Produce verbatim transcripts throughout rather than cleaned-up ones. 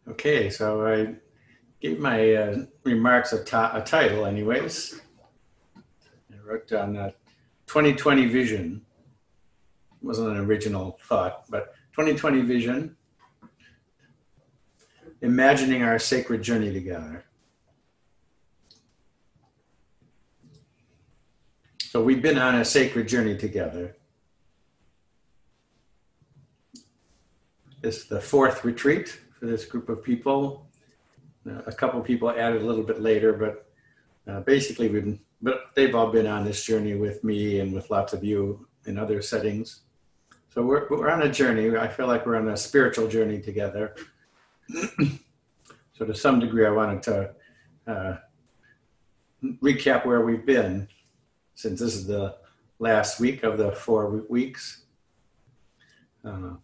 Okay, so I gave my uh, remarks a, a title, anyways. I wrote down uh, twenty twenty vision. It wasn't an original thought, but twenty twenty vision, imagining our sacred journey together. So we've been on a sacred journey together. This is the fourth retreat for this group of people. Uh, a couple of people added a little bit later, but uh, basically we've been, but they've all been on this journey with me and with lots of you in other settings. So we're, we're on a journey. I feel like we're on a spiritual journey together. So to some degree, I wanted to uh, recap where we've been, since this is the last week of the four weeks. Uh,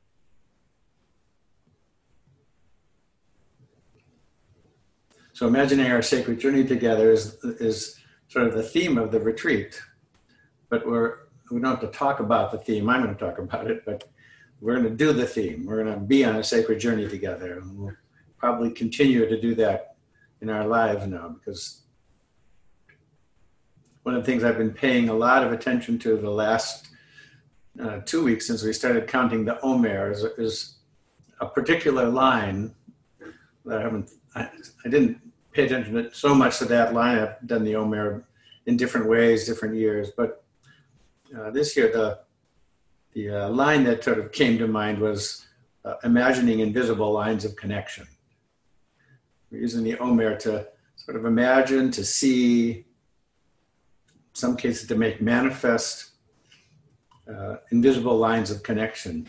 so imagining our sacred journey together is, is sort of the theme of the retreat, but we're, we don't have to talk about the theme. I'm going to talk about it, but we're going to do the theme. We're going to be on a sacred journey together. And we'll probably continue to do that in our lives now, because one of the things I've been paying a lot of attention to the last uh, two weeks since we started counting the Omer is, is a particular line that I haven't, I, I didn't pay attention to so much to that line. I've done the Omer in different ways, different years, but uh, this year the the uh, line that sort of came to mind was uh, imagining invisible lines of connection. We're using the Omer to sort of imagine, to see, in some cases to make manifest uh, invisible lines of connection.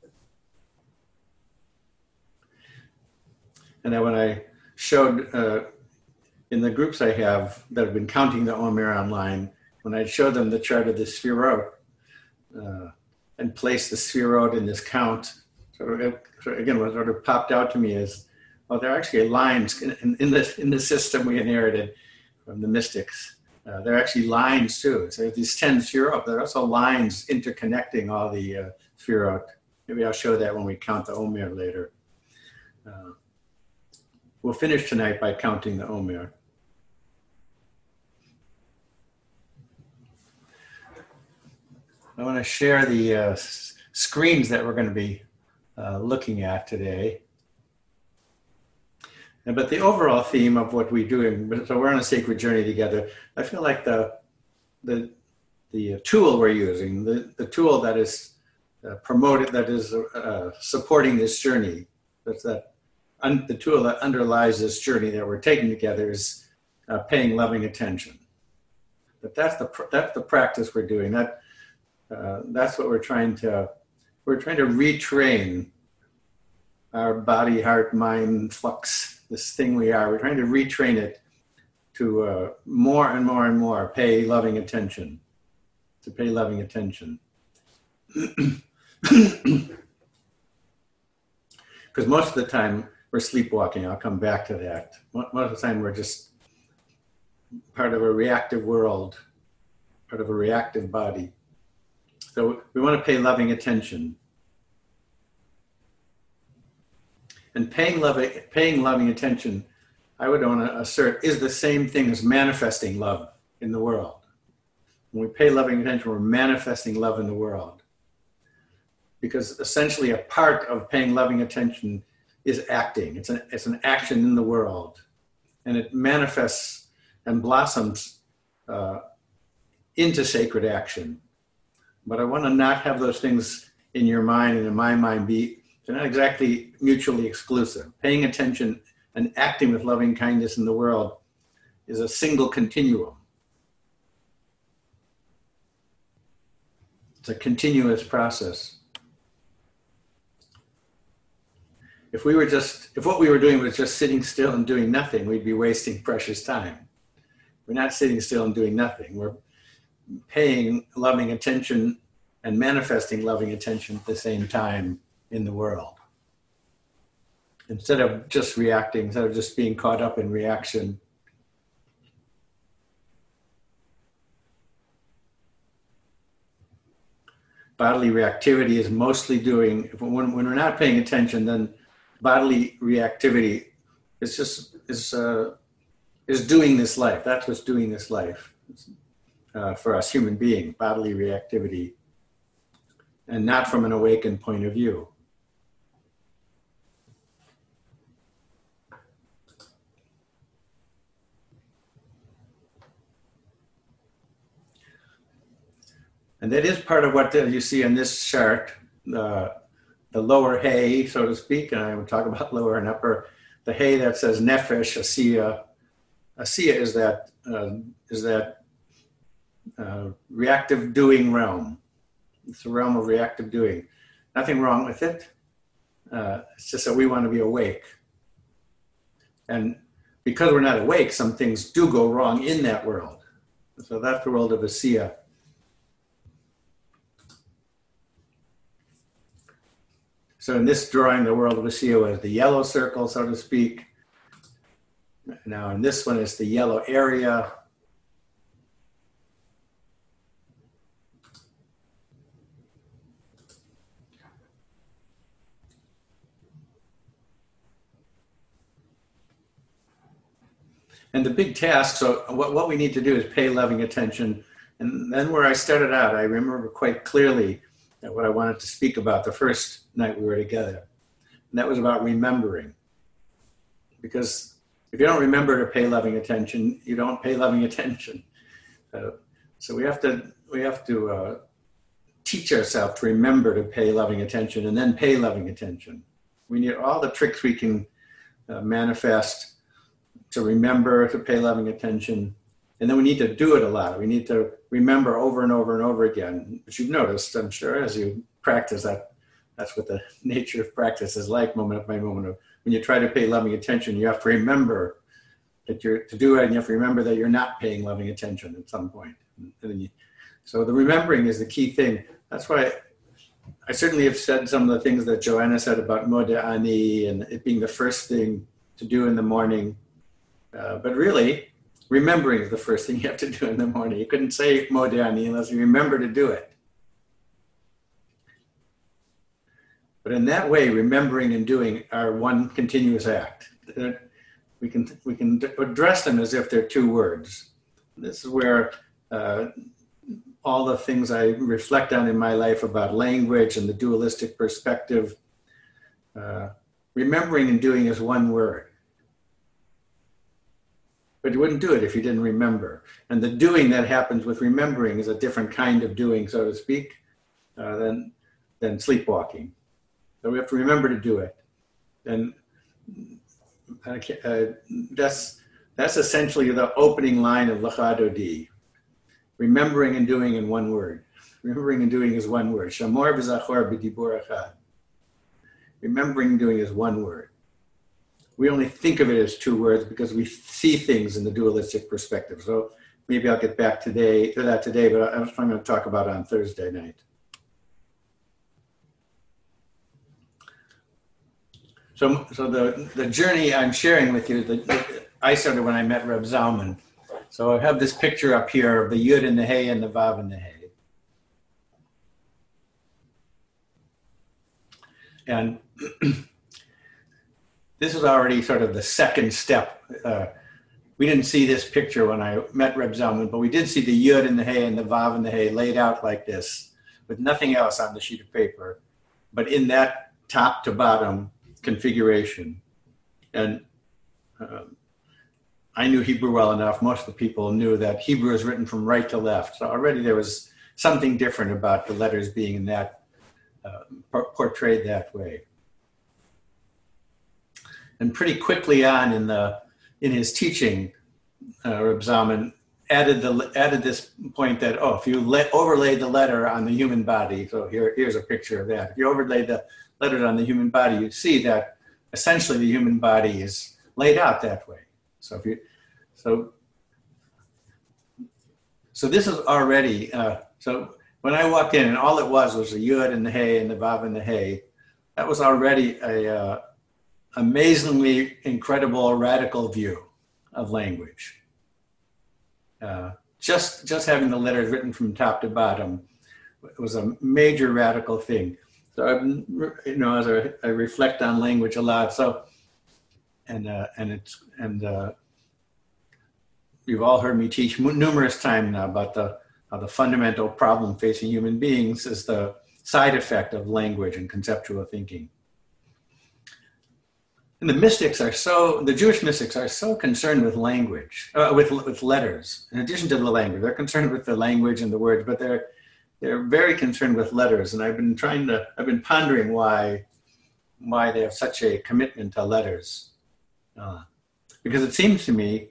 And then when I showed, uh, in the groups I have that have been counting the Omer online, when I showed them the chart of the Sfirot uh, and placed the Sfirot in this count, sort of, sort of, again, what sort of popped out to me is, oh, there are actually lines in, in, in, the, in the system we inherited from the mystics. Uh, there are actually lines too. So these ten Sfirot, there are also lines interconnecting all the uh, Sfirot. Maybe I'll show that when we count the Omer later. Uh, we'll finish tonight by counting the Omer. I want to share the uh, screens that we're going to be uh, looking at today. And, but the overall theme of what we're doing, so we're on a sacred journey together. I feel like the the the tool we're using, the, the tool that is uh, promoted, that is uh, supporting this journey, that's that un, the tool that underlies this journey that we're taking together is uh, paying loving attention. But that's the that's the practice we're doing. That uh, that's what we're trying to we're trying to retrain our body, heart, mind flux. This thing we are, we're trying to retrain it to uh, more and more and more pay loving attention, to pay loving attention. Because most of the time we're sleepwalking. I'll come back to that. Most of the time we're just part of a reactive world, part of a reactive body. So we want to pay loving attention. And paying loving, paying loving attention, I would want to assert, is the same thing as manifesting love in the world. When we pay loving attention, we're manifesting love in the world. Because essentially a part of paying loving attention is acting. It's an, it's an action in the world. And it manifests and blossoms uh, into sacred action. But I want to not have those things in your mind and in my mind be, they're not exactly mutually exclusive. Paying attention and acting with loving kindness in the world is a single continuum. It's a continuous process. If we were just, if what we were doing was just sitting still and doing nothing, we'd be wasting precious time. We're not sitting still and doing nothing. We're paying loving attention and manifesting loving attention at the same time in the world. Instead of just reacting, instead of just being caught up in reaction. Bodily reactivity is mostly doing, when, when we're not paying attention, then bodily reactivity is just is uh, is doing this life. That's what's doing this life uh, for us human beings, bodily reactivity, and not from an awakened point of view. And that is part of what you see in this chart, uh, the lower hay, so to speak, and I will talk about lower and upper. The hay that says nefesh, asiya. Asiya is that, uh, is that uh, reactive doing realm. It's a realm of reactive doing. Nothing wrong with it. Uh, it's just that we want to be awake. And because we're not awake, some things do go wrong in that world. So that's the world of asiya. So in this drawing, the world of asiya was the yellow circle, so to speak. Now in this one, it's the yellow area. And the big task, so what, what we need to do is pay loving attention. And then where I started out, I remember quite clearly that what I wanted to speak about the first night we were together. And that was about remembering. Because if you don't remember to pay loving attention, you don't pay loving attention. Uh, so we have to, we have to uh, teach ourselves to remember to pay loving attention and then pay loving attention. We need all the tricks we can uh, manifest to remember to pay loving attention. And then we need to do it a lot. We need to remember over and over and over again. But you've noticed, I'm sure, as you practice that, that's what the nature of practice is like, moment by moment. When you try to pay loving attention, you have to remember that you're to do it, and you have to remember that you're not paying loving attention at some point. And then you, so the remembering is the key thing. That's why I certainly have said some of the things that Joanna said about Modeh Ani and it being the first thing to do in the morning. Uh, but really, remembering is the first thing you have to do in the morning. You couldn't say Modeh Ani unless you remember to do it. But in that way, remembering and doing are one continuous act. We can, we can address them as if they're two words. This is where uh, all the things I reflect on in my life about language and the dualistic perspective, uh, remembering and doing is one word. But you wouldn't do it if you didn't remember. And the doing that happens with remembering is a different kind of doing, so to speak, uh, than, than sleepwalking. So we have to remember to do it. And uh, that's, that's essentially the opening line of Lecha Dodi. Remembering and doing in one word. Remembering and doing is one word. Shamor v'zachor b'dibur echad. Remembering and doing is one word. We only think of it as two words because we see things in the dualistic perspective. So maybe I'll get back today to that today, but I'm going to talk about it on Thursday night. So, so the, the journey I'm sharing with you, the, the, I started when I met Reb Zalman. So I have this picture up here of the Yud and the Hey and the Vav and the Hey. And this is already sort of the second step. Uh, we didn't see this picture when I met Reb Zalman, but we did see the Yud and the Hey and the Vav and the Hey laid out like this, with nothing else on the sheet of paper, but in that top to bottom configuration. And um, I knew Hebrew well enough. Most of the people knew that Hebrew is written from right to left. So already there was something different about the letters being in that, uh, portrayed that way. And pretty quickly on in the in his teaching, uh, Reb Zalman added the added this point that, oh, if you let, overlay the letter on the human body, so here here's a picture of that. If you overlay the letter on the human body, you see that essentially the human body is laid out that way. So if you so so this is already uh, so when I walked in and all it was was the Yud and the Hey and the Vav and the Hey, that was already a uh, amazingly incredible, radical view of language. Uh, just, just having the letters written from top to bottom was a major radical thing. So I've been, you know, as I, I reflect on language a lot. So, and uh, and it's and uh, you've all heard me teach numerous times now about the how the fundamental problem facing human beings is the side effect of language and conceptual thinking. And the mystics are so, the Jewish mystics are so concerned with language, uh, with with letters. In addition to the language, they're concerned with the language and the words, but they're they're very concerned with letters. And I've been trying to, I've been pondering why why they have such a commitment to letters, uh, because it seems to me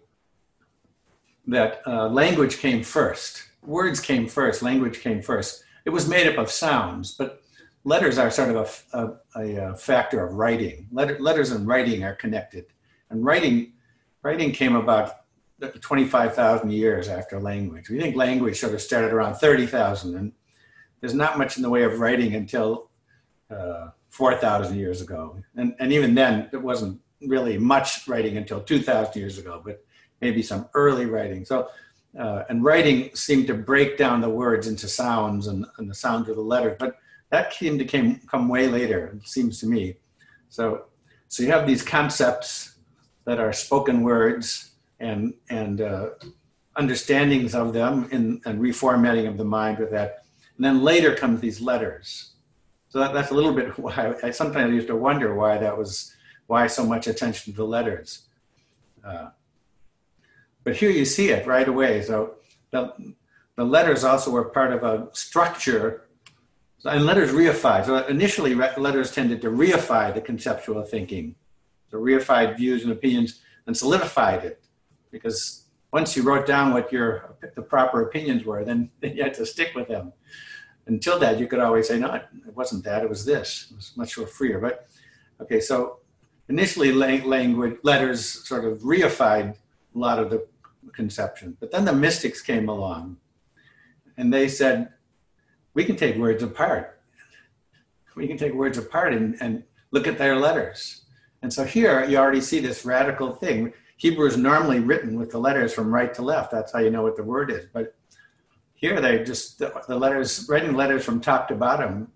that uh, language came first, words came first, language came first. It was made up of sounds, but letters are sort of a, a, a factor of writing. Letter, letters and writing are connected. And writing, writing came about twenty-five thousand years after language. We think language sort of started around thirty thousand, and there's not much in the way of writing until uh, four thousand years ago. And, and even then, it wasn't really much writing until two thousand years ago, but maybe some early writing. So, uh, and writing seemed to break down the words into sounds and, and the sounds of the letters. But that came to came, come way later, it seems to me. So, so you have these concepts that are spoken words and and uh, understandings of them in, and reformatting of the mind with that. And then later comes these letters. So that, that's a little bit why I sometimes used to wonder why that was, why so much attention to the letters. Uh, but here you see it right away. So the, the letters also were part of a structure. And letters reified. So initially, letters tended to reify the conceptual thinking, so reified views and opinions, and solidified it. Because once you wrote down what your the proper opinions were, then you had to stick with them. Until that, you could always say, no, it wasn't that, it was this. It was much more freer. But okay, so initially, language letters sort of reified a lot of the conception. But then the mystics came along, and they said, we can take words apart. We can take words apart and, and look at their letters. And so here you already see this radical thing. Hebrew is normally written with the letters from right to left. That's how you know what the word is. But here they just, the, the letters, writing letters from top to bottom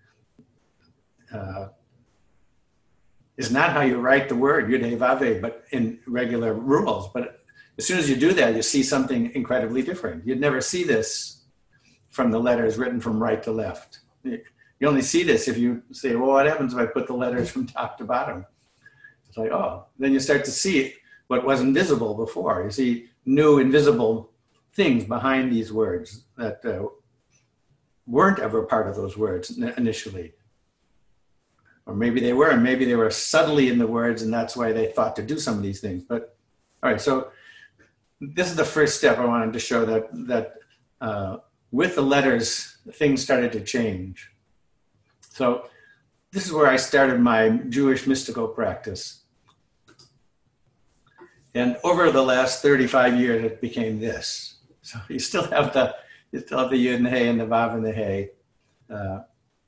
uh, is not how you write the word, Yud Hey Vav Hey, but in regular rules. But as soon as you do that, you see something incredibly different. You'd never see this from the letters written from right to left. You only see this if you say, well, what happens if I put the letters from top to bottom? It's like, oh, then you start to see what wasn't visible before. You see new invisible things behind these words that uh, weren't ever part of those words initially. Or maybe they were, and maybe they were subtly in the words, and that's why they thought to do some of these things. But all right, so this is the first step I wanted to show that, that uh, with the letters, things started to change. So this is where I started my Jewish mystical practice. And over the last thirty-five years, it became this. So you still have the, you still have the Yud and the Hey and the Vav and the Hey. Uh,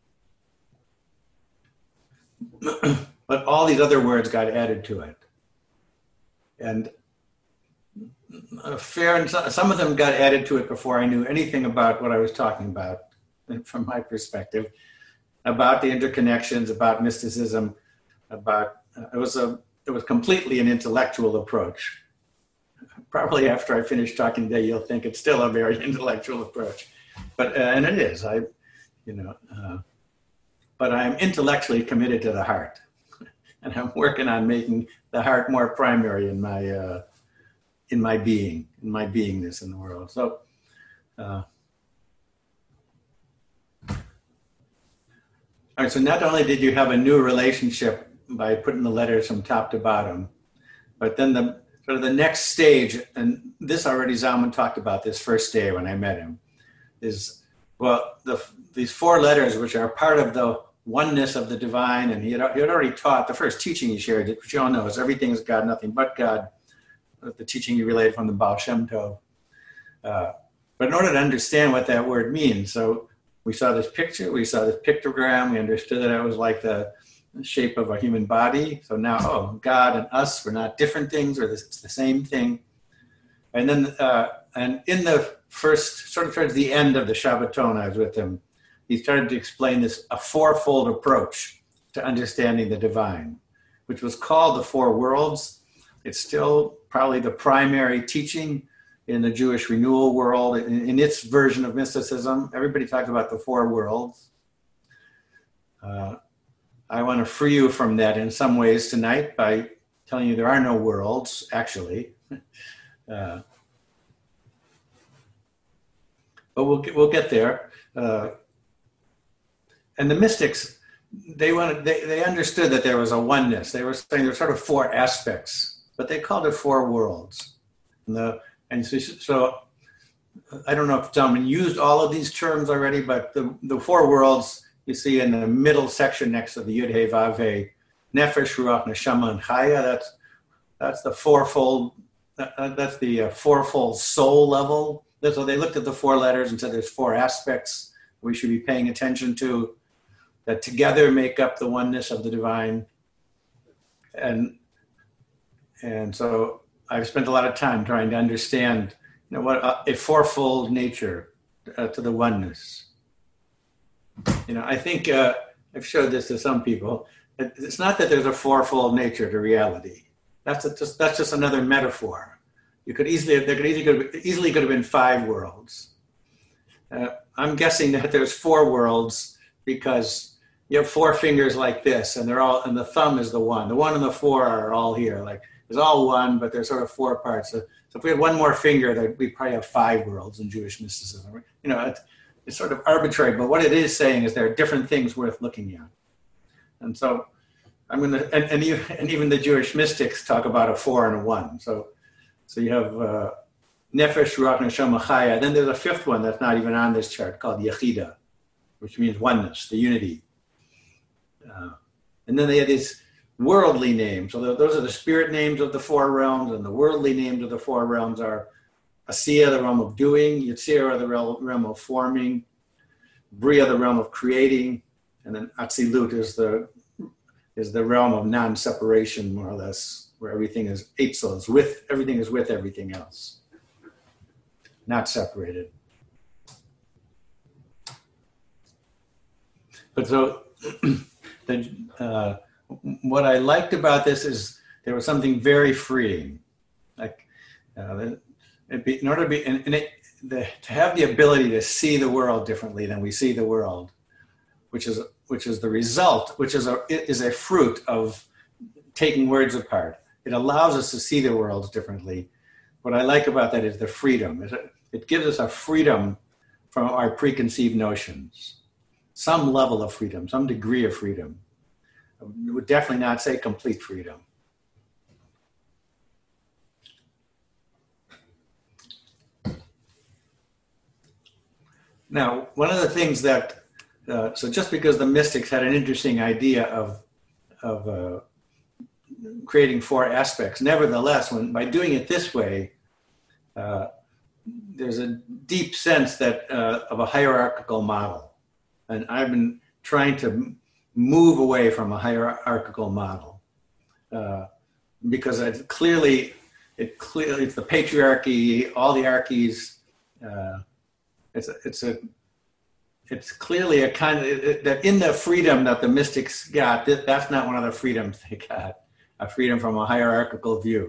but all these other words got added to it. And Uh, fair, and some of them got added to it before I knew anything about what I was talking about, from my perspective, about the interconnections, about mysticism, about uh, it was a it was completely an intellectual approach. Probably after I finish talking today, you'll think it's still a very intellectual approach, but uh, and it is. I, you know, uh, but I'm intellectually committed to the heart, and I'm working on making the heart more primary in my. Uh, in my being, in my beingness in the world. So, uh, all right, so not only did you have a new relationship by putting the letters from top to bottom, but then the sort of the next stage, and this already Zalman talked about this first day when I met him, is, well, the, these four letters, which are part of the oneness of the divine, and he had, he had already taught, the first teaching he shared, which you all know, is everything is God, nothing but God, the teaching he relayed from the Baal Shem Tov. Uh, but in order to understand what that word means, so we saw this picture, we saw this pictogram, we understood that it was like the shape of a human body. So now, oh, God and us, we're not different things, or this, it's the same thing. And then, uh, and in the first, sort of towards the end of the Shabbaton, I was with him, he started to explain this, a fourfold approach to understanding the divine, which was called the Four Worlds. It's still probably the primary teaching in the Jewish renewal world, in, in its version of mysticism. Everybody talks about the four worlds. Uh, I want to free you from that in some ways tonight by telling you there are no worlds, actually. Uh, but we'll get, we'll get there. Uh, and the mystics, they wanted, they, they understood that there was a oneness. They were saying there were sort of four aspects, but they called it four worlds. And, the, and so, so I don't know if gentlemen used all of these terms already, but the, the four worlds you see in the middle section next to the Yud He Vav He, Nefesh, Ruach, Neshama, and Chaya. That's that's the fourfold. Uh, that's the uh, fourfold soul level. So they looked at the four letters and said there's four aspects we should be paying attention to that together make up the oneness of the divine. And and so I've spent a lot of time trying to understand, you know, what a, a fourfold nature uh, to the oneness. You know, I think uh, I've showed this to some people. It's not that there's a fourfold nature to reality. That's a, just that's just another metaphor. You could easily there could easily could have, easily could have been five worlds. Uh, I'm guessing that there's four worlds because you have four fingers like this, and they're all and the thumb is the one. The one and the four are all here. Like there's all one, but there's sort of four parts. So, so if we had one more finger, that we probably have five worlds in Jewish mysticism. You know. It, It's sort of arbitrary, but what it is saying is there are different things worth looking at. And so I'm going to, and, and, you, and even the Jewish mystics talk about a four and a one. So so you have uh, Nefesh, Ruach, Neshama, Chaya. Then there's a fifth one that's not even on this chart called Yechida, which means oneness, the unity. Uh, and then they have these worldly names. So those are the spirit names of the four realms, and the worldly names of the four realms are Asiya, the realm of doing, Yetzirah, the realm of forming, Bria, the realm of creating, and then Atzilut is the is the realm of non-separation, more or less, where everything is Eitzel, is with everything is with everything else, not separated. But so, the, uh, what I liked about this is there was something very freeing, like. Uh, the, Be, in order to be, and, and it, the, to have the ability to see the world differently than we see the world, which is which is the result, which is a is a fruit of taking words apart. It allows us to see the world differently. What I like about that is the freedom. It, it gives us a freedom from our preconceived notions, some level of freedom, some degree of freedom. I would definitely not say complete freedom. Now, one of the things that, uh, so just because the mystics had an interesting idea of, of uh, creating four aspects, nevertheless, when by doing it this way, uh, there's a deep sense that uh, of a hierarchical model. And I've been trying to move away from a hierarchical model uh, because it clearly, it clearly, it's the patriarchy, all the archies, uh, It's a, it's a, it's clearly a kind of, it, that in the freedom that the mystics got, that, that's not one of the freedoms they got, a freedom from a hierarchical view.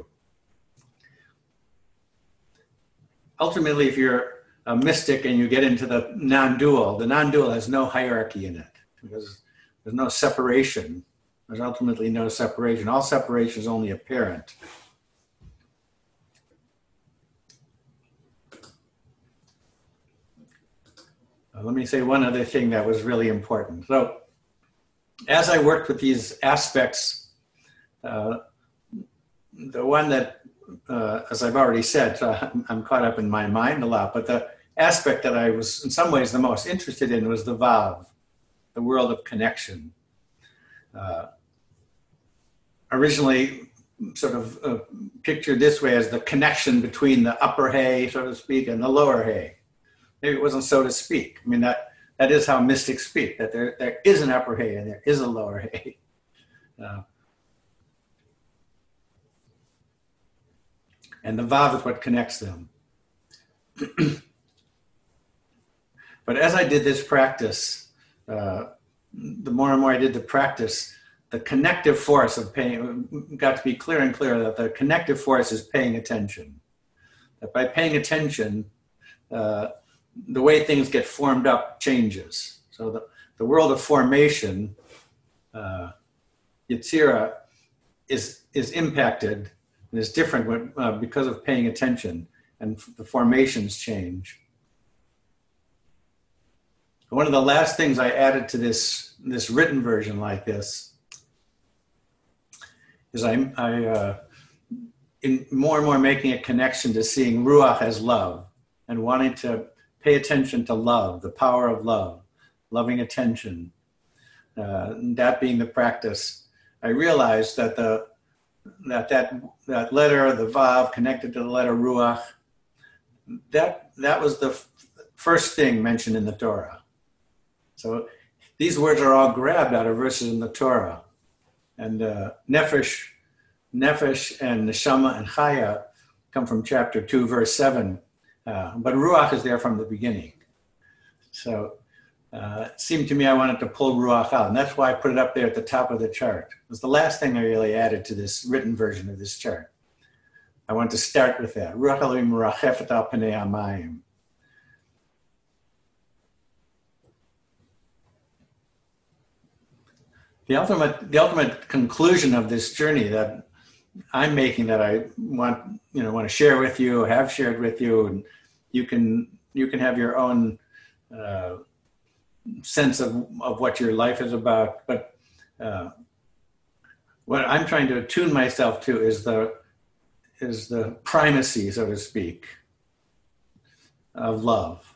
Ultimately, if you're a mystic and you get into the non-dual, the non-dual has no hierarchy in it because there's no separation. There's ultimately no separation. All separation is only apparent. Let me say one other thing that was really important. So as I worked with these aspects, uh, the one that, uh, as I've already said, so I'm, I'm caught up in my mind a lot, but the aspect that I was in some ways the most interested in was the Vav, the world of connection. Uh, originally sort of uh, pictured this way as the connection between the upper hay, so to speak, and the lower hay. Maybe it wasn't so to speak. I mean, that, that is how mystics speak, that there, there is an upper hay and there is a lower hay. Uh, and the Vav is what connects them. But as I did this practice, uh, the more and more I did the practice, the connective force of paying, got to be clearer and clearer that the connective force is paying attention. That by paying attention, uh, the way things get formed up changes. So the, the world of formation, uh, Yetzira, is, is impacted and is different when, uh, because of paying attention, and the formations change. One of the last things I added to this, this written version like this is I, I uh, in more and more making a connection to seeing Ruach as love and wanting to pay attention to love, the power of love, loving attention. Uh, that being the practice, I realized that the that that that letter, the Vav, connected to the letter Ruach, that that was the f- first thing mentioned in the Torah. So these words are all grabbed out of verses in the Torah, and uh, Nefesh, Nefesh, and Neshama and Chaya come from chapter two, verse seven, uh, but Ruach is there from the beginning. So. Uh, it seemed to me I wanted to pull Ruach out, and that's why I put it up there at the top of the chart. It was the last thing I really added to this written version of this chart. I wanted to start with that. Ruach Elohim merachefet al panei hamayim. The ultimate, the ultimate conclusion of this journey that I'm making, that I want, you know, want to share with you, have shared with you, and you can, you can have your own uh, sense of, of what your life is about. But uh, what I'm trying to attune myself to is the is the primacy, so to speak, of love.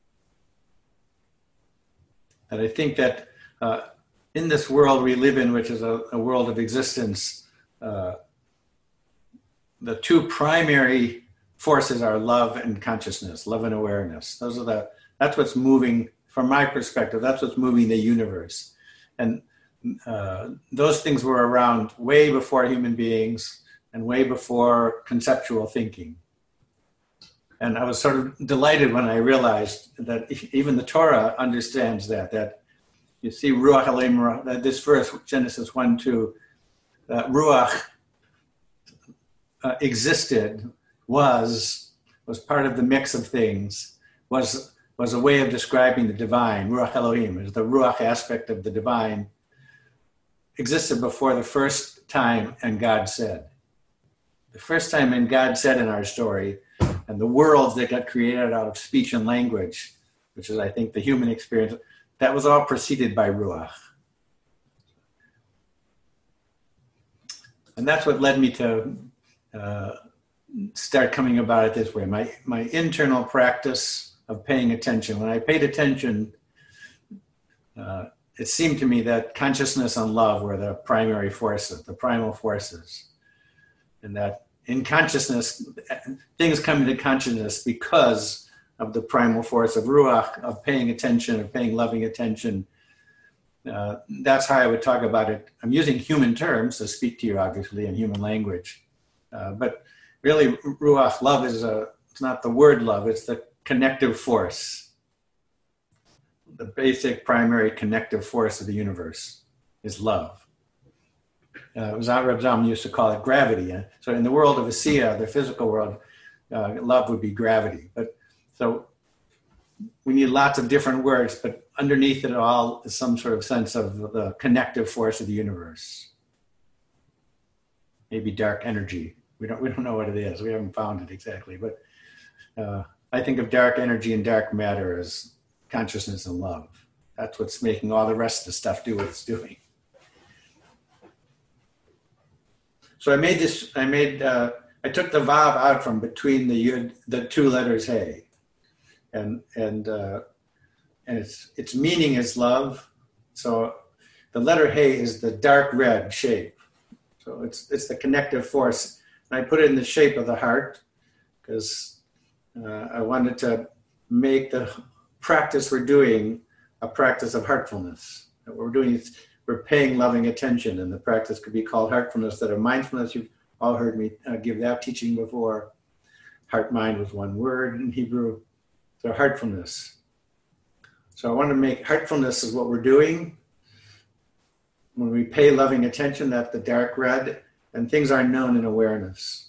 And I think that uh, in this world we live in, which is a, a world of existence, uh, the two primary forces are love and consciousness, love and awareness. Those are the, that's what's moving. From my perspective, that's what's moving the universe. And uh, those things were around way before human beings and way before conceptual thinking. And I was sort of delighted when I realized that even the Torah understands that, that you see Ruach Elohim, that this verse, Genesis one, two, that Ruach uh, existed, was, was part of the mix of things, was was a way of describing the divine. Ruach Elohim is the Ruach aspect of the divine, existed before the first time and God said. The first time and God said in our story, and the worlds that got created out of speech and language, which is, I think, the human experience, that was all preceded by Ruach. And that's what led me to uh, start coming about it this way. My, my internal practice of paying attention. When I paid attention, uh, it seemed to me that consciousness and love were the primary forces, the primal forces. And that in consciousness, things come into consciousness because of the primal force of Ruach, of paying attention, of paying loving attention. Uh, that's how I would talk about it. I'm using human terms to speak to you, obviously, in human language. Uh, but really, Ruach, love is a, it's not the word love, it's the connective force. The basic primary connective force of the universe is love. Uh, Reb Zalman used to call it gravity. So in the world of Asiya, the physical world, uh, love would be gravity. But so we need lots of different words, but underneath it all is some sort of sense of the connective force of the universe. Maybe dark energy. We don't we don't know what it is. We haven't found it exactly, but uh, I think of dark energy and dark matter as consciousness and love. That's what's making all the rest of the stuff do what it's doing. So I made this, I made, uh, I took the Vav out from between the Yud, the two letters Hey. And, and, uh, and its, its meaning is love. So the letter Hey is the dark red shape. So it's, it's the connective force. And I put it in the shape of the heart because Uh, I wanted to make the practice we're doing a practice of heartfulness. What we're doing is we're paying loving attention, and the practice could be called heartfulness, that of mindfulness. You've all heard me uh, give that teaching before. Heart mind was one word in Hebrew. So heartfulness. So I want to make heartfulness is what we're doing. When we pay loving attention, that's the dark red, and things are known in awareness.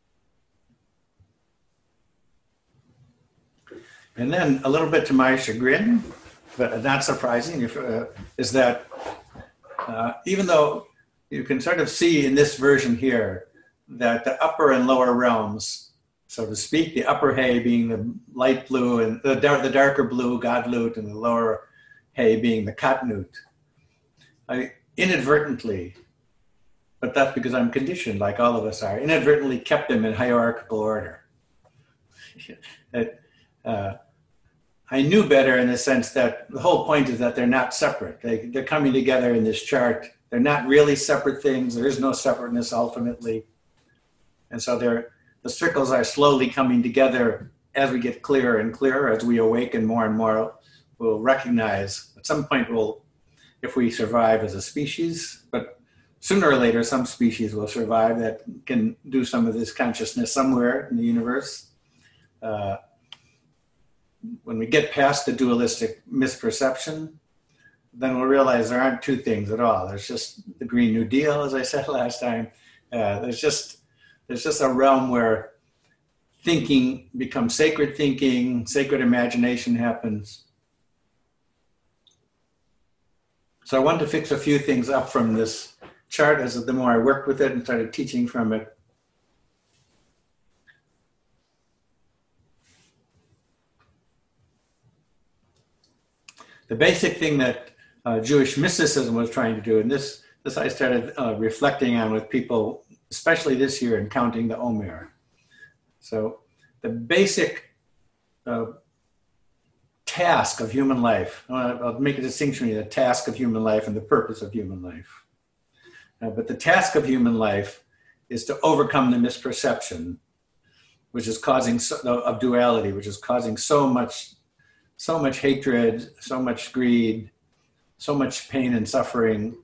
And then a little bit to my chagrin, but not surprising, if, uh, is that uh, even though you can sort of see in this version here that the upper and lower realms, so to speak, the upper hay being the light blue and the, dark, the darker blue Godlut, and the lower hay being the Katnut, I inadvertently, but that's because I'm conditioned like all of us are, inadvertently kept them in hierarchical order. it, uh, I knew better in the sense that the whole point is that they're not separate. They, they're coming together in this chart. They're not really separate things. There is no separateness ultimately. And so they're, the circles are slowly coming together as we get clearer and clearer, as we awaken more and more. We'll recognize at some point we'll, if we survive as a species, but sooner or later some species will survive that can do some of this consciousness somewhere in the universe. Uh, when we get past the dualistic misperception, then we'll realize there aren't two things at all. There's just the Green New Deal, as I said last time. Uh, there's just there's just a realm where thinking becomes sacred thinking, sacred imagination happens. So I wanted to fix a few things up from this chart as the more I worked with it and started teaching from it. The basic thing that uh, Jewish mysticism was trying to do, and this, this I started uh, reflecting on with people, especially this year in counting the Omer. So the basic uh, task of human life, I'll make a distinction between the task of human life and the purpose of human life. Uh, but the task of human life is to overcome the misperception, which is causing, so, of duality, which is causing so much So much hatred, so much greed, so much pain and suffering,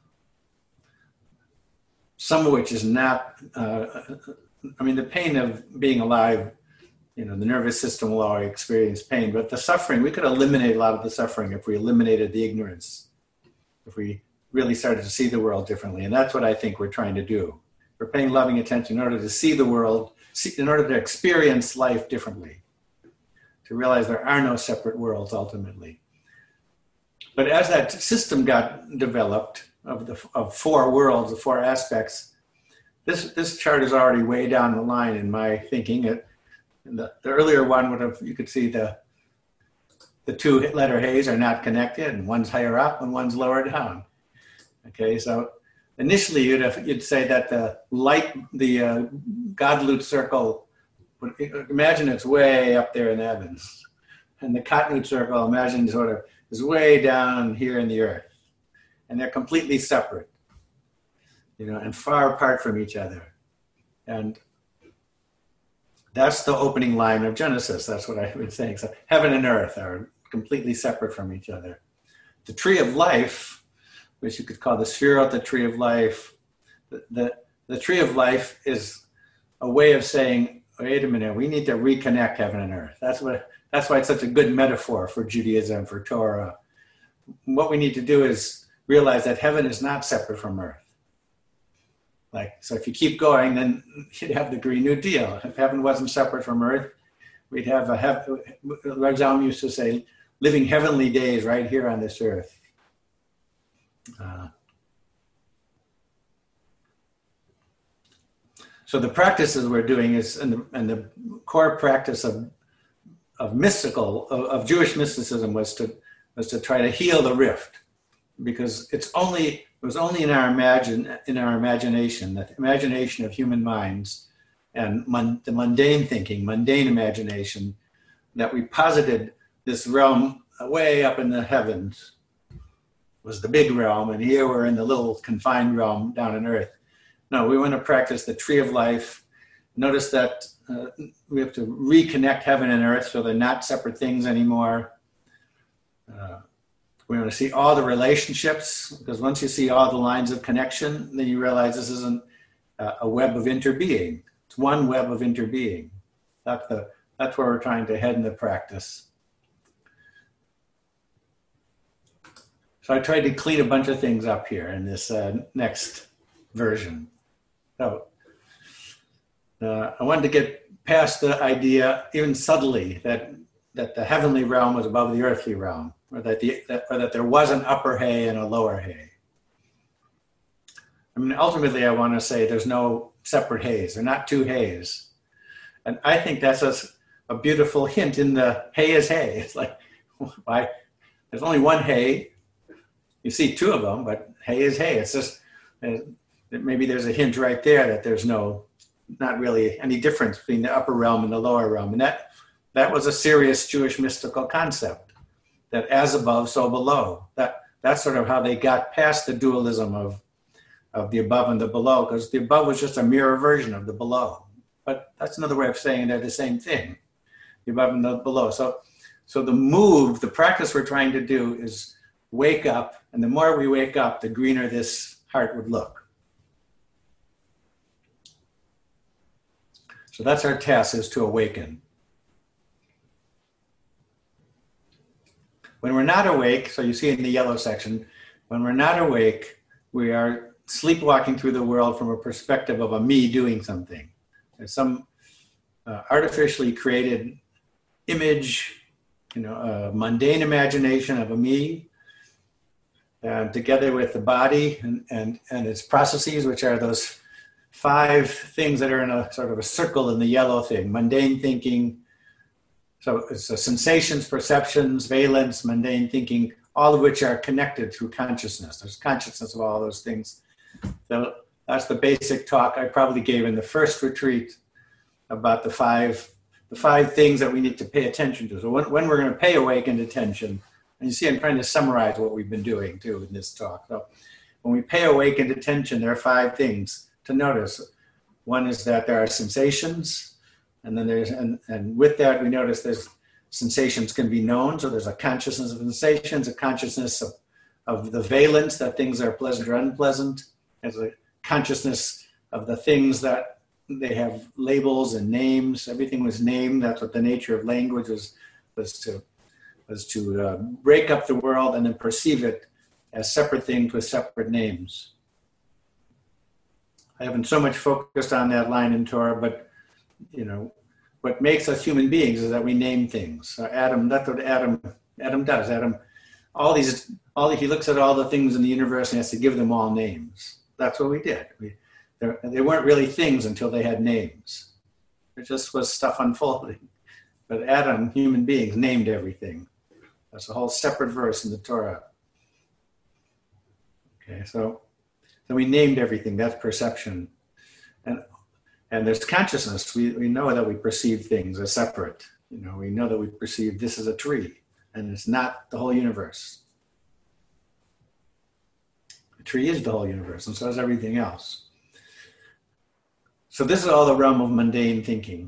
some of which is not, uh, I mean, the pain of being alive, you know, the nervous system will always experience pain, but the suffering, we could eliminate a lot of the suffering if we eliminated the ignorance, if we really started to see the world differently. And that's what I think we're trying to do. We're paying loving attention in order to see the world, see, in order to experience life differently, to realize there are no separate worlds ultimately. But as that system got developed of the of four worlds, the four aspects, this this chart is already way down the line in my thinking. It, the, the earlier one would have, you could see the the two letter hays are not connected, and one's higher up and one's lower down. Okay, so initially you'd have, you'd say that the light, the uh, Godlut circle, imagine it's way up there in the heavens. And the Katnut circle, imagine sort of is way down here in the earth. And they're completely separate, you know, and far apart from each other. And that's the opening line of Genesis. That's what I've been saying. So heaven and earth are completely separate from each other. The tree of life, which you could call the sphere, the tree of life, the, the, the tree of life is a way of saying, wait a minute, we need to reconnect heaven and earth. That's what. That's why it's such a good metaphor for Judaism, for Torah. What we need to do is realize that heaven is not separate from earth. Like, so if you keep going, then you'd have the Green New Deal. If heaven wasn't separate from earth, we'd have a, have, Ragzam used to say, living heavenly days right here on this earth. Uh, so the practices we're doing is, and the, and the core practice of of mystical, of, of Jewish mysticism was to was to try to heal the rift, because it's only it was only in our imagine in our imagination, the imagination of human minds, and mon, the mundane thinking, mundane imagination, that we posited this realm way up in the heavens was the big realm, and here we're in the little confined realm down on earth. No, we want to practice the tree of life. Notice that uh, we have to reconnect heaven and earth so they're not separate things anymore. Uh, we want to see all the relationships, because once you see all the lines of connection, then you realize this isn't uh, a web of interbeing. It's one web of interbeing. That's, the, that's where we're trying to head in the practice. So I tried to clean a bunch of things up here in this uh, next version. So uh, I wanted to get past the idea, even subtly, that that the heavenly realm was above the earthly realm, or that the that, or that there was an upper hay and a lower hay. I mean, ultimately, I want to say there's no separate hays. They're not two hays, and I think that's a, a beautiful hint in the hay is hay. It's like, why? There's only one hay. You see two of them, but hay is hay. It's just uh, maybe there's a hint right there that there's no, not really any difference between the upper realm and the lower realm. And that that was a serious Jewish mystical concept, that as above, so below. That that's sort of how they got past the dualism of of the above and the below, because the above was just a mirror version of the below. But that's another way of saying they're the same thing, the above and the below. So, so the move, the practice we're trying to do is wake up, and the more we wake up, the greener this heart would look. So that's our task, is to awaken. When we're not awake, so you see in the yellow section, when we're not awake, we are sleepwalking through the world from a perspective of a me doing something. There's some uh, artificially created image, you know, a mundane imagination of a me, uh, together with the body and, and, and its processes, which are those five things that are in a sort of a circle in the yellow thing: mundane thinking. So it's the sensations, perceptions, valence, mundane thinking, all of which are connected through consciousness. There's consciousness of all those things. So that's the basic talk I probably gave in the first retreat about the five, the five things that we need to pay attention to. So when, when we're going to pay awakened attention, and you see I'm trying to summarize what we've been doing too in this talk. So when we pay awakened attention, there are five things to notice. One is that there are sensations, and then there's, and, and with that we notice there's sensations can be known. So there's a consciousness of sensations, a consciousness of, of the valence, that things are pleasant or unpleasant. There's a consciousness of the things that they have labels and names. Everything was named. That's what the nature of language was, was to, was to uh, break up the world and then perceive it as separate things with separate names. I haven't so much focused on that line in Torah, but you know, what makes us human beings is that we name things. So Adam, that's what Adam, Adam does. Adam, all these, all he looks at all the things in the universe and has to give them all names. That's what we did. We, they weren't really things until they had names. It just was stuff unfolding. But Adam, human beings, named everything. That's a whole separate verse in the Torah. Okay, so, so we named everything. That's perception. And And there's consciousness. We, we know that we perceive things as separate. You know, we know that we perceive this as a tree, and it's not the whole universe. The tree is the whole universe, and so is everything else. So this is all the realm of mundane thinking.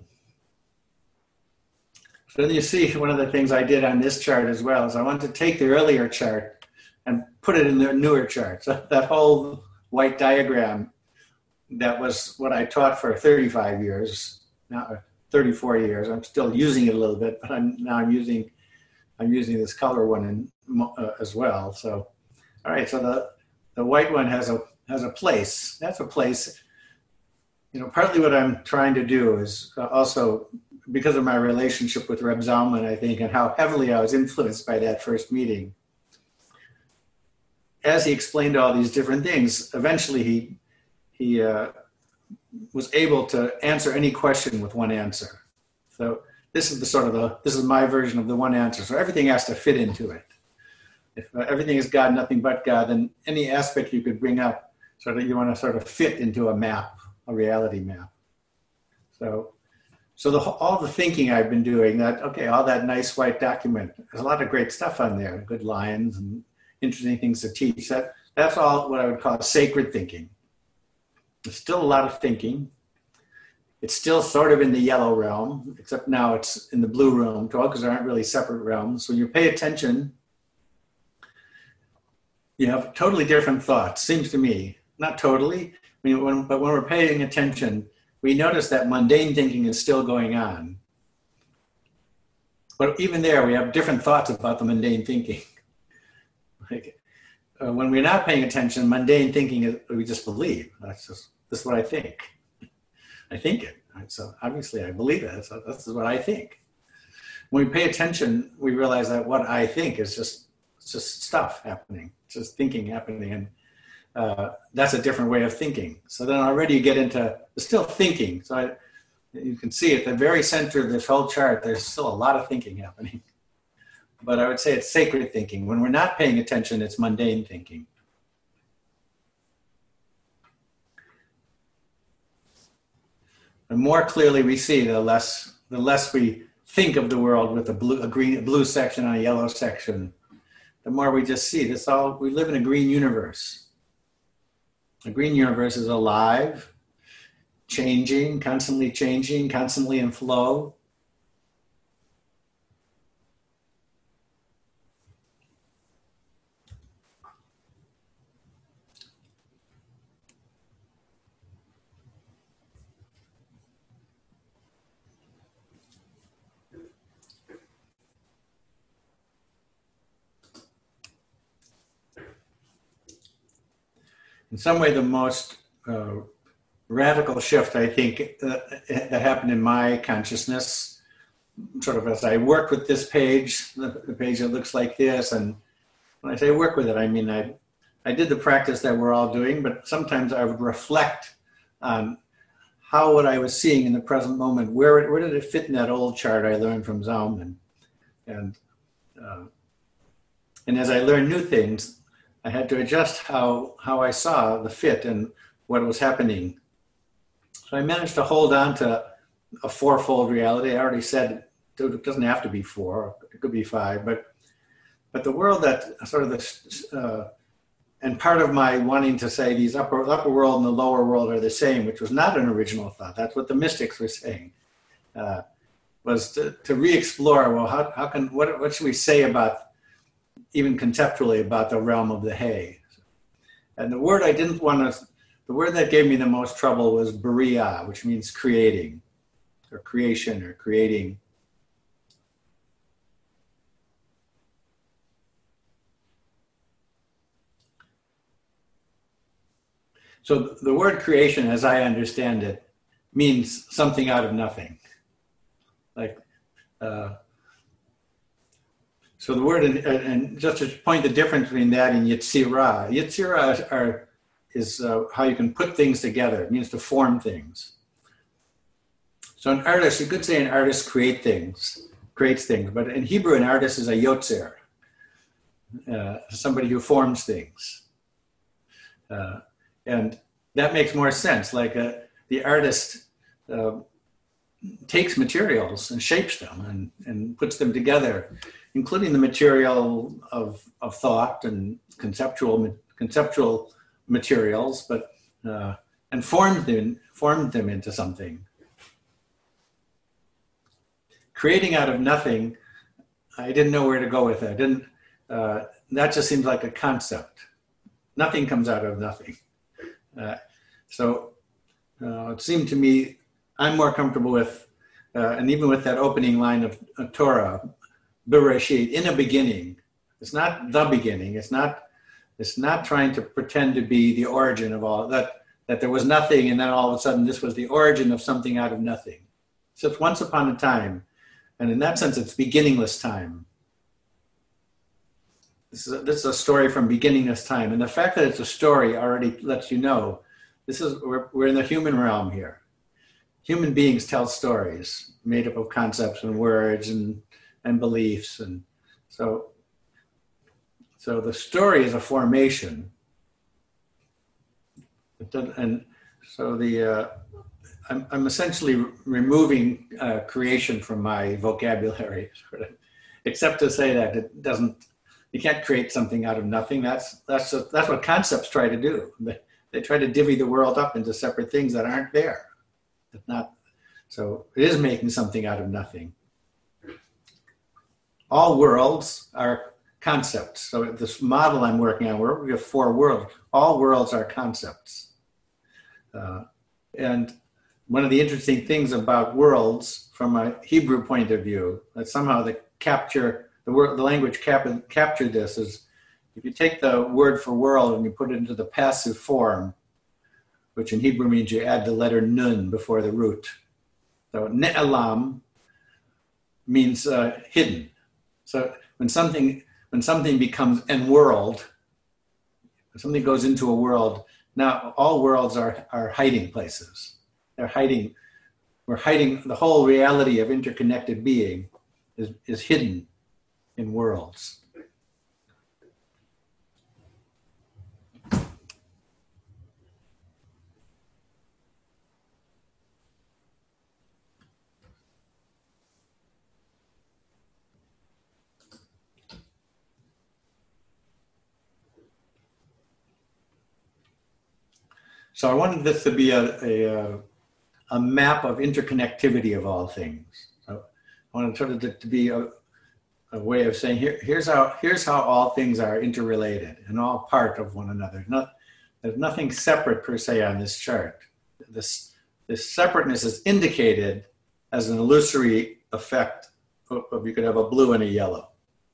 So then you see one of the things I did on this chart as well is I wanted to take the earlier chart and put it in the newer chart. So that whole white diagram, that was what I taught for thirty-five years, now thirty-four years. I'm still using it a little bit, but I'm now I'm using I'm using this color one in, uh, as well. So, all right. So the the white one has a has a place. That's a place. You know, partly what I'm trying to do is uh, also because of my relationship with Reb Zalman, I think, and how heavily I was influenced by that first meeting. As he explained all these different things, eventually he. He uh, was able to answer any question with one answer. So this is the sort of the, this is my version of the one answer. So everything has to fit into it. If uh, everything is God, nothing but God, then any aspect you could bring up, sort of you want to sort of fit into a map, a reality map. So, so the, all the thinking I've been doing, that, okay, all that nice white document, there's a lot of great stuff on there, good lines and interesting things to teach. That, that's all what I would call sacred thinking. There's still a lot of thinking. It's still sort of in the yellow realm, except now it's in the blue realm, because there aren't really separate realms. When you pay attention, you have totally different thoughts, seems to me. Not totally, I mean, when, but when we're paying attention, we notice that mundane thinking is still going on. But even there, we have different thoughts about the mundane thinking. Like, uh, when we're not paying attention, mundane thinking is we just believe. That's just this is what I think. I think it. So obviously I believe it. So this is what I think. When we pay attention, we realize that what I think is just it's just stuff happening. It's just thinking happening, and uh, that's a different way of thinking. So then already you get into still thinking. So I, you can see at the very center of this whole chart, there's still a lot of thinking happening. But I would say it's sacred thinking. When we're not paying attention, it's mundane thinking. The more clearly we see, the less the less we think of the world with a blue, a green, a blue section and a yellow section. The more we just see this all, we live in a green universe. The green universe is alive, changing, constantly changing, constantly in flow. In some way, the most uh, radical shift, I think, uh, that happened in my consciousness, sort of as I worked with this page, the, the page that looks like this, and when I say work with it, I mean I, I did the practice that we're all doing, but sometimes I would reflect on how what I was seeing in the present moment, where, where did it fit in that old chart I learned from Zaum, and and, uh, and as I learned new things, I had to adjust how, how I saw the fit and what was happening. So I managed to hold on to a fourfold reality. I already said it doesn't have to be four, it could be five, but but the world that sort of this, uh, and part of my wanting to say these upper, upper world and the lower world are the same, which was not an original thought, that's what the mystics were saying, uh, was to, to re-explore, well, how, how can, what, what should we say about even conceptually about the realm of the hay. And the word I didn't want to, the word that gave me the most trouble was Bariah, which means creating, or creation, or creating. So the word creation, as I understand it, means something out of nothing. Like, uh, So the word, and just to point the difference between that and Yetzirah, Yetzirah are, is uh, how you can put things together. It means to form things. So an artist, you could say an artist create things, creates things, but in Hebrew, an artist is a yotzer, uh, somebody who forms things. Uh, and that makes more sense. Like a, the artist uh, takes materials and shapes them and, and puts them together, including the material of, of thought and conceptual conceptual materials, but uh, and formed them formed them into something. Creating out of nothing, I didn't know where to go with it. I didn't. Uh, that just seems like a concept. Nothing comes out of nothing. Uh, so uh, it seemed to me I'm more comfortable with, uh, and even with that opening line of, of Torah. Bereshit, in a beginning. It's not the beginning. It's not. It's not trying to pretend to be the origin of all that. That there was nothing, and then all of a sudden this was the origin of something out of nothing. So it's once upon a time, and in that sense, it's beginningless time. This is a, this is a story from beginningless time, and the fact that it's a story already lets you know this is we're, we're in the human realm here. Human beings tell stories made up of concepts and words and. and beliefs, and so so the story is a formation, and so the uh, I'm, I'm essentially removing uh, creation from my vocabulary, sort of, except to say that it doesn't. You can't create something out of nothing. That's that's a, that's what concepts try to do. They, they try to divvy the world up into separate things that aren't there. It's not. So it is making something out of nothing. All worlds are concepts. So this model I'm working on, we have four worlds. All worlds are concepts. Uh, and one of the interesting things about worlds from a Hebrew point of view, that somehow the capture, the word, the language cap, captured this is, if you take the word for world and you put it into the passive form, which in Hebrew means you add the letter nun before the root. So ne'elam means uh, hidden. So when something when something becomes en world, when something goes into a world, now all worlds are, are hiding places. They're hiding, we're hiding, the whole reality of interconnected being is, is hidden in worlds. So I wanted this to be a, a, a map of interconnectivity of all things. So I wanted sort of to, to be a, a way of saying, here, here's, how, here's how all things are interrelated and all part of one another. Not, there's nothing separate per se on this chart. This, this separateness is indicated as an illusory effect of, of you could have a blue and a yellow.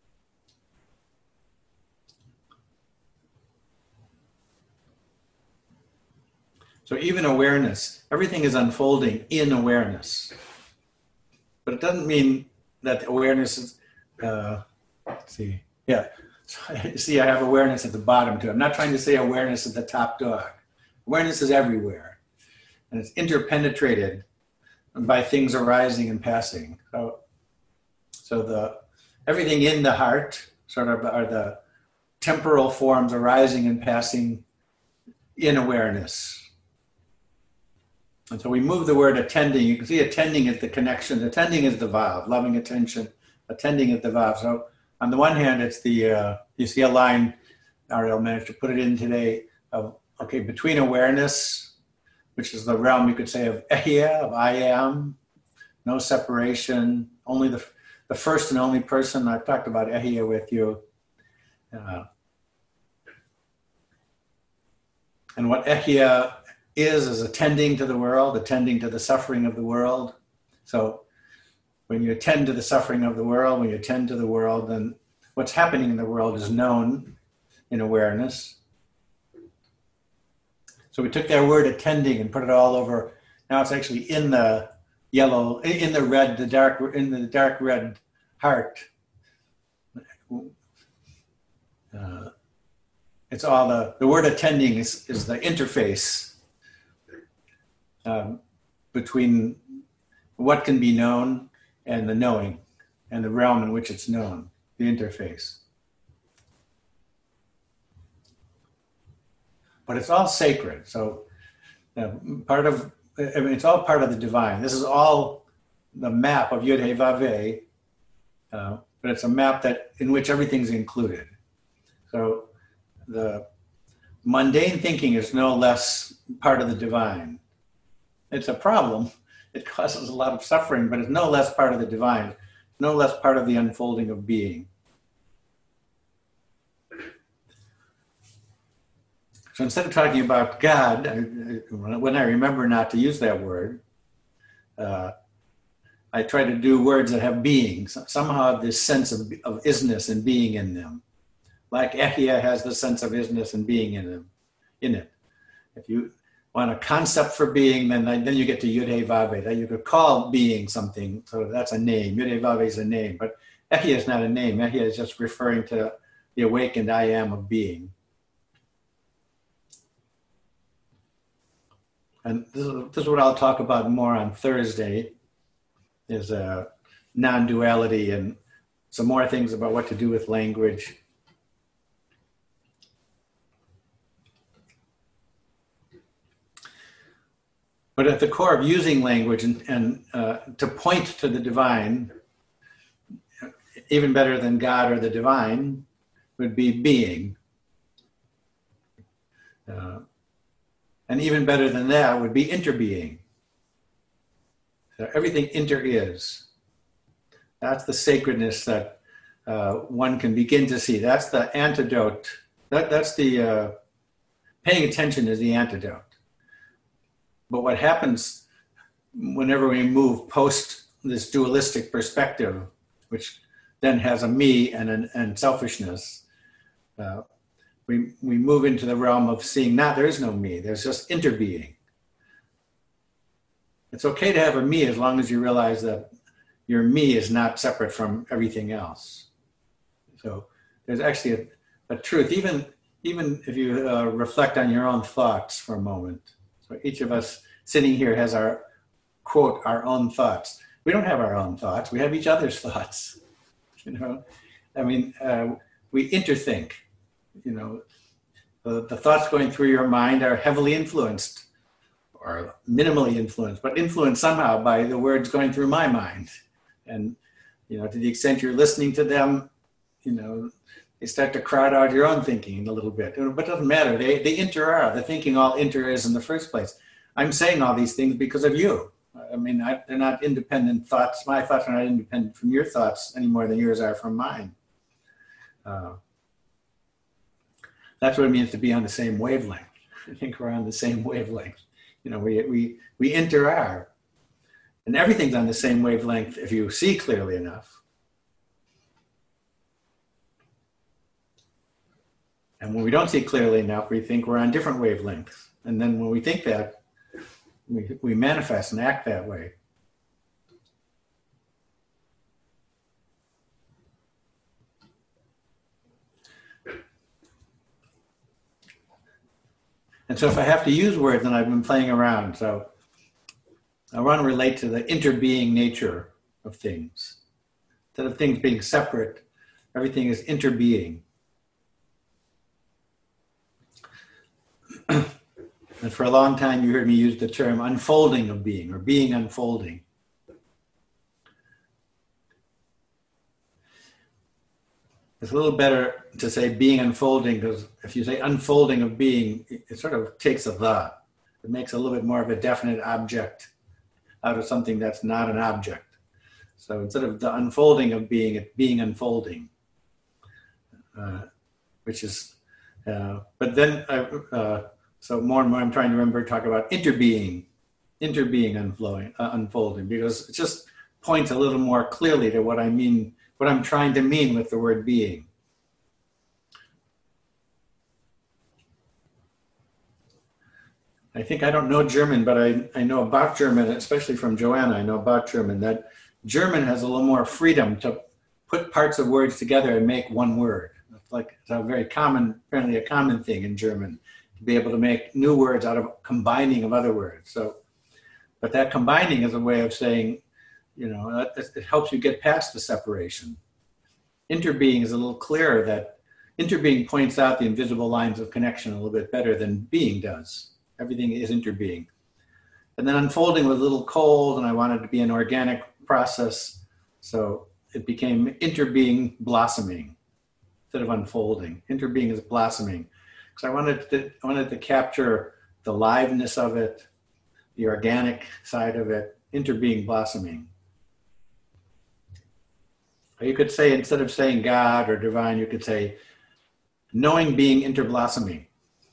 So even awareness, everything is unfolding in awareness. But it doesn't mean that awareness is, uh, let's see, yeah. So, see, I have awareness at the bottom too. I'm not trying to say awareness at the top dog. Awareness is everywhere. And it's interpenetrated by things arising and passing. So, so the everything in the heart sort of are the temporal forms arising and passing in awareness. And so we move the word attending. You can see attending is the connection. Attending is the valve, loving attention. Attending is the valve. So on the one hand, it's the, uh, you see a line, Ariel managed to put it in today, of, okay, between awareness, which is the realm, you could say, of ehia, of I am, no separation, only the, the first and only person. I've talked about ehia with you. Uh, and what ehia is, is attending to the world, attending to the suffering of the world. So when you attend to the suffering of the world, when you attend to the world, then what's happening in the world is known in awareness. So we took that word attending and put it all over. Now it's actually in the yellow, in the red, the dark, in the dark red heart. Uh, it's all the, the word attending is, is the interface Um, between what can be known and the knowing and the realm in which it's known, the interface. But it's all sacred. So uh, part of, I mean, it's all part of the divine. This is all the map of Yud He Vav He, uh, but it's a map that in which everything's included. So the mundane thinking is no less part of the divine. It's a problem. It causes a lot of suffering, but it's no less part of the divine, no less part of the unfolding of being. So instead of talking about God, I, when I remember not to use that word, uh, I try to do words that have being, somehow have this sense of, of isness and being in them. Like ehia has the sense of isness and being in them, in it. If you want a concept for being, then then you get to Yud He Vav He. That you could call being something, so that's a name. Yud He Vav He is a name, but ehia is not a name. Ehia is just referring to the awakened I am of being. And this is, this is what I'll talk about more on Thursday, is uh, non-duality and some more things about what to do with language. But at the core of using language and, and uh, to point to the divine, even better than God or the divine, would be being. Uh, and even better than that would be interbeing. So everything inter is. That's the sacredness that uh, one can begin to see. That's the antidote. That, that's the, uh, paying attention is the antidote. But what happens whenever we move post this dualistic perspective, which then has a me and an and selfishness, uh, we, we move into the realm of seeing not there is no me, there's just interbeing. It's okay to have a me as long as you realize that your me is not separate from everything else. So there's actually a, a truth, even, even if you uh, reflect on your own thoughts for a moment. So each of us sitting here has our, quote, our own thoughts. We don't have our own thoughts, we have each other's thoughts. You know, I mean, uh, we interthink, you know, the, the thoughts going through your mind are heavily influenced or minimally influenced, but influenced somehow by the words going through my mind. And, you know, to the extent you're listening to them, you know, they start to crowd out your own thinking a little bit. But it doesn't matter. They, they inter-are. The thinking all inter-is in the first place. I'm saying all these things because of you. I mean, I, they're not independent thoughts. My thoughts are not independent from your thoughts any more than yours are from mine. Uh, that's what it means to be on the same wavelength. I think we're on the same wavelength. You know, we, we, we inter-are. And everything's on the same wavelength if you see clearly enough. And when we don't see clearly enough, we think we're on different wavelengths. And then when we think that, we, we manifest and act that way. And so if I have to use words, then I've been playing around. So I want to relate to the interbeing nature of things. Instead of things being separate, everything is interbeing. And for a long time, you heard me use the term unfolding of being, or being unfolding. It's a little better to say being unfolding, because if you say unfolding of being, it sort of takes a thought. It makes a little bit more of a definite object out of something that's not an object. So instead of the unfolding of being, it's being unfolding, uh, which is, uh, but then, I, uh, so more and more I'm trying to remember, talk about interbeing, interbeing unflowing, uh, unfolding, because it just points a little more clearly to what I mean, what I'm trying to mean with the word being. I think I don't know German, but I, I know about German, especially from Joanna, I know about German, that German has a little more freedom to put parts of words together and make one word. It's like it's a very common, apparently a common thing in German, to be able to make new words out of combining of other words. So, but that combining is a way of saying, you know, it, it helps you get past the separation. Interbeing is a little clearer, that interbeing points out the invisible lines of connection a little bit better than being does. Everything is interbeing. And then unfolding was a little cold, and I wanted it to be an organic process. So it became interbeing blossoming instead of unfolding. Interbeing is blossoming. Because I wanted to, I wanted to capture the liveness of it, the organic side of it, interbeing blossoming. Or you could say, instead of saying God or divine, you could say knowing being interblossoming.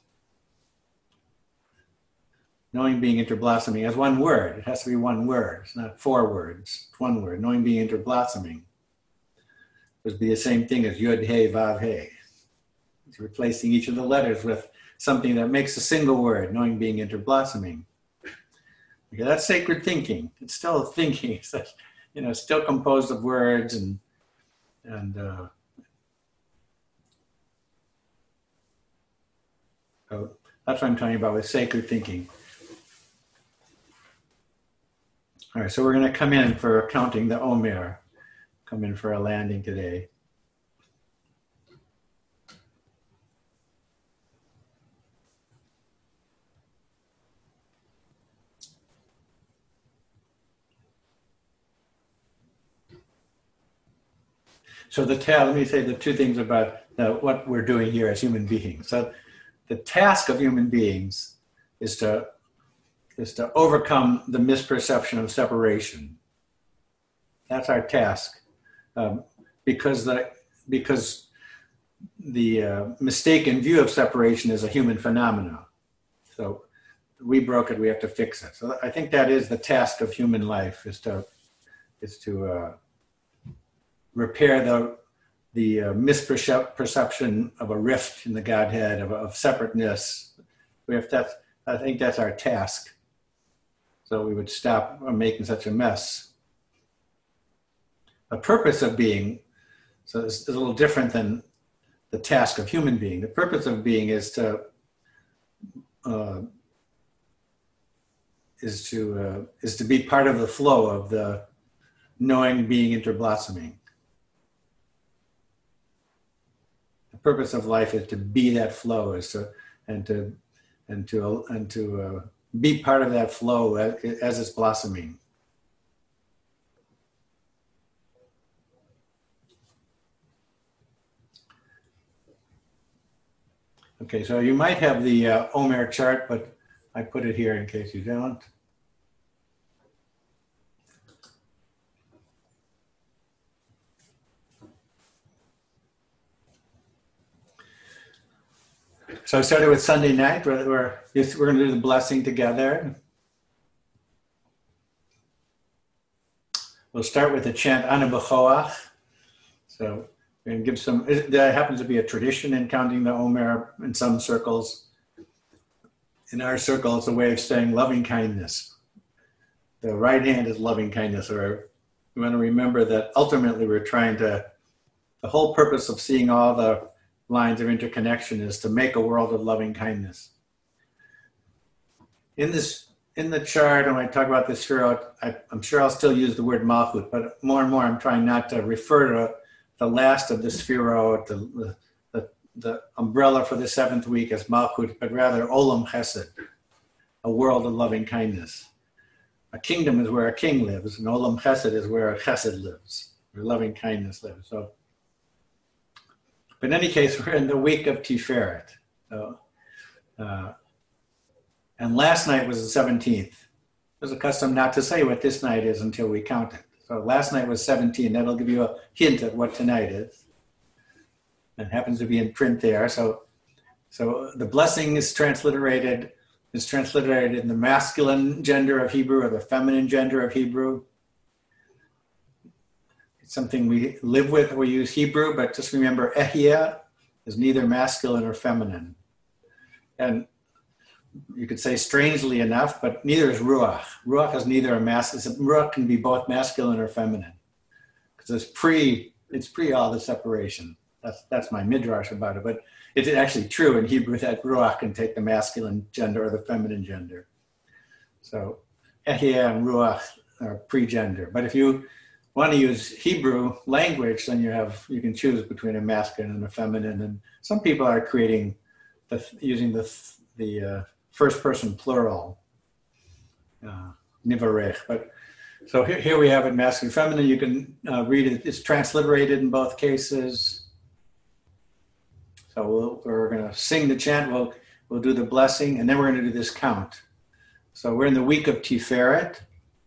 Knowing being interblossoming as one word. It has to be one word. It's not four words. It's one word. Knowing being interblossoming would be the same thing as Yud He Vav He. It's replacing each of the letters with something that makes a single word. Knowing being interblossoming. Okay, that's sacred thinking. It's still thinking. It's, you know, still composed of words and and. Uh, so that's what I'm talking about with sacred thinking. All right, so we're going to come in for counting the Omer, come in for a landing today. So the task, let me say the two things about uh, what we're doing here as human beings. So the task of human beings is to is to overcome the misperception of separation. That's our task, um, because the because the uh, mistaken view of separation is a human phenomenon. So we broke it; we have to fix it. So I think that is the task of human life: is to is to uh, repair the the uh, misperception of a rift in the Godhead, of, of separateness. We have that. I think that's our task. So we would stop making such a mess. The purpose of being, so it's a little different than the task of human being. The purpose of being is to uh, is to uh, is to be part of the flow of the knowing, being, interblossoming. The purpose of life is to be that flow, is to and to and to and to uh, be part of that flow as, as it's blossoming. Okay, so you might have the uh, Omer chart, but I put it here in case you don't. So I started with Sunday night, where we're, we're going to do the blessing together. We'll start with the chant Anu B'Choach. So we're going to give some, there happens to be a tradition in counting the Omer in some circles. In our circle, it's a way of saying loving kindness. The right hand is loving kindness, or we want to remember that ultimately we're trying to, the whole purpose of seeing all the lines of interconnection is to make a world of loving kindness. In this, in the chart, when I talk about this Sefirot, I, I'm sure I'll still use the word Malchut, but more and more I'm trying not to refer to the last of the Sefirot, the, the, the umbrella for the seventh week as Malchut, but rather Olam Chesed, a world of loving kindness. A kingdom is where a king lives, and Olam Chesed is where a Chesed lives, where loving kindness lives. So, but in any case, we're in the week of Tiferet. So, uh, and last night was the seventeenth. There's a custom not to say what this night is until we count it. So last night was seventeen. That'll give you a hint at what tonight is. It happens to be in print there. So, so the blessing is transliterated, is transliterated in the masculine gender of Hebrew or the feminine gender of Hebrew. It's something we live with. We use Hebrew, but just remember, Ehyeh is neither masculine or feminine. And you could say strangely enough, but neither is Ruach. Ruach is neither a masculine. Ruach can be both masculine or feminine, because it's pre, it's pre all the separation. That's that's my midrash about it. But it's actually true in Hebrew that Ruach can take the masculine gender or the feminine gender. So Ehyeh and Ruach are pre-gender. But if you want to use Hebrew language, then you have you can choose between a masculine and a feminine. And some people are creating the using the the uh, first person plural, uh, nivarech. But so here, here we have it, masculine, feminine. You can uh, read it. It's transliterated in both cases. So we'll, we're going to sing the chant. We'll we'll do the blessing, and then we're going to do this count. So we're in the week of Tiferet.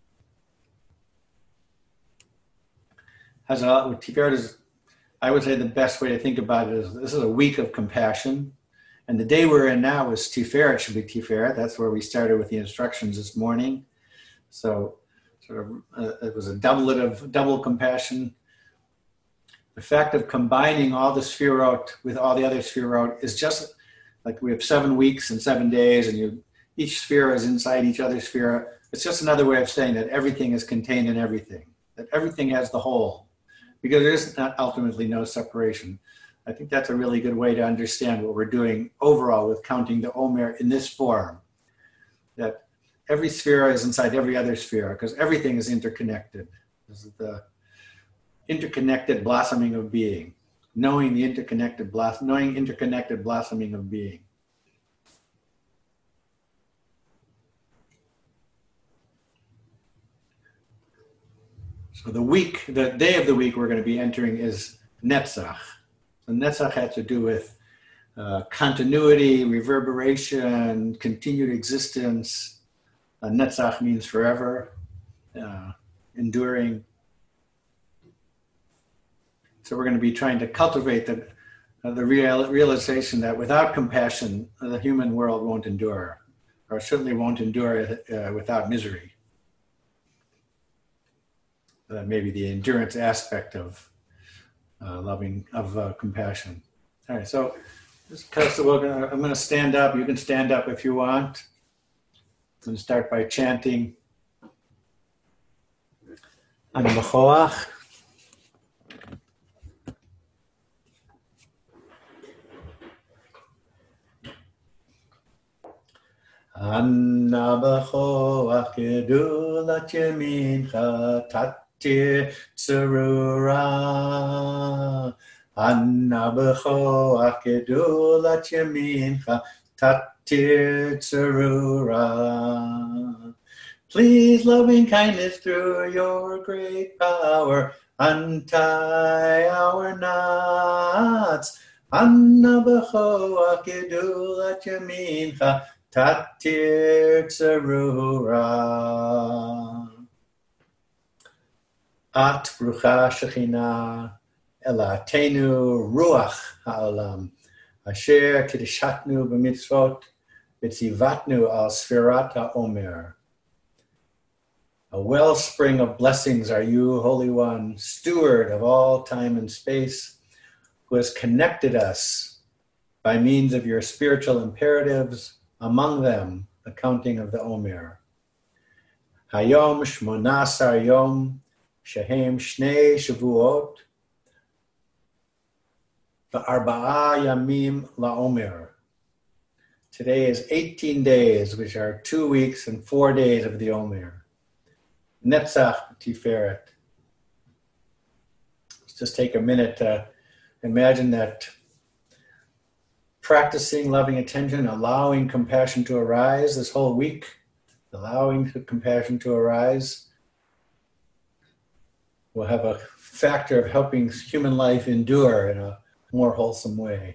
Has a lot. Tiferet is, I would say, the best way to think about it is this is a week of compassion. And the day we're in now is Tiferet, should be Tiferet. That's where we started with the instructions this morning. So sort of, uh, it was a doublet of double compassion. The fact of combining all the Sefirot with all the other Sefirot is just like we have seven weeks and seven days, and you, each Sefirah is inside each other Sefirah. It's just another way of saying that everything is contained in everything, that everything has the whole, because there is not ultimately no separation. I think that's a really good way to understand what we're doing overall with counting the Omer in this form, that every Sefirah is inside every other Sefirah, because everything is interconnected. This is the interconnected blossoming of being, knowing the interconnected blossom, knowing interconnected blossoming of being. So the week, the day of the week we're going to be entering is Netzach. So Netzach has to do with uh, continuity, reverberation, continued existence. Uh, Netzach means forever, uh, enduring. So we're going to be trying to cultivate the, uh, the real, realization that without compassion, the human world won't endure, or certainly won't endure uh, without misery. Uh, maybe the endurance aspect of uh, loving, of uh, compassion. All right, so, so we're gonna, I'm going to stand up. You can stand up if you want. I'm going to start by chanting An B'choach. Anna b'choach gedulat yemincha tatir tzarura. Anna b'choach gedulat yemincha tatir tzarura. Please, loving kindness through your great power, untie our knots. Anna b'choach gedulat yemincha Tatir tzarura. At brucha shechina elatenu ruach ha'olam asher kidishatnu b'mitzvot v'tzivatnu al sfirat ha'omer. A wellspring of blessings are you, Holy One, steward of all time and space, who has connected us by means of your spiritual imperatives, among them, the counting of the Omer. Hayom shmonasar yom, shehem shnei shavuot, v'arba'a yamim la'omer. Today is eighteen days, which are two weeks and four days of the Omer. Netzach Tiferet. Let's just take a minute to imagine that practicing loving attention, allowing compassion to arise this whole week, allowing compassion to arise, will have a factor of helping human life endure in a more wholesome way.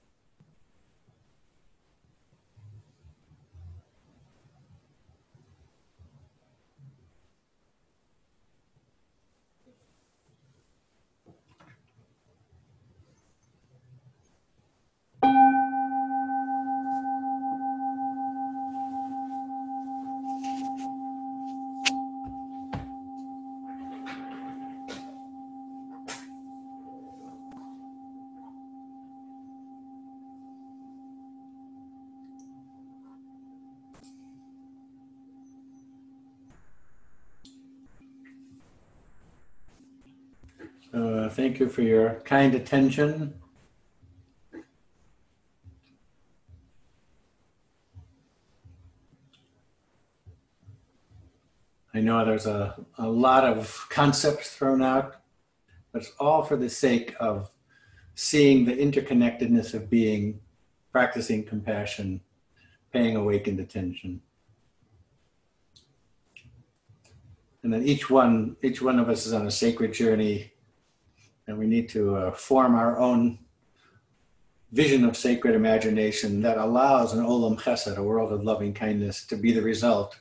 Uh, thank you for your kind attention. I know there's a, a lot of concepts thrown out, but it's all for the sake of seeing the interconnectedness of being, practicing compassion, paying awakened attention. And then each one, each one of us is on a sacred journey, and we need to uh, form our own vision of sacred imagination that allows an olam chesed, a world of loving kindness, to be the result,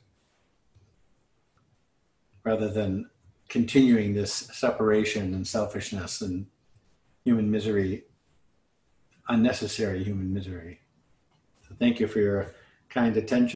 rather than continuing this separation and selfishness and human misery, unnecessary human misery. So thank you for your kind attention.